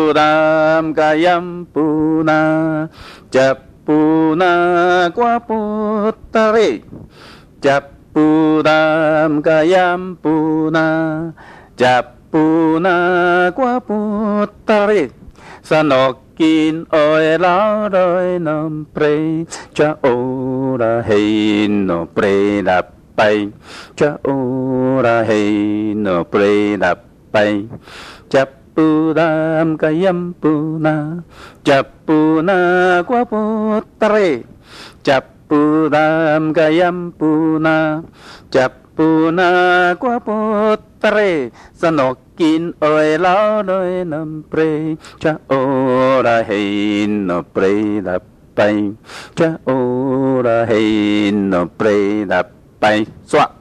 đam ca yam pu na chập pu na qua pu ta ri chập pu đam ca yam pu na chập pu na qua pu ta ri sa no kin oi lao đôi nom pre cha ô ra hey no pre đạp bay cha ô ra hey no pre đạp bay chập pu đam ca yam pu na chập pu na qua pu ta re chập pu đam ca yam pu na chập pu na qua pu ta re sa no kin oi lao đôi nom pre cha ô ra hey no pre đạp bay cha ô ra hey no pre đạp bay xoa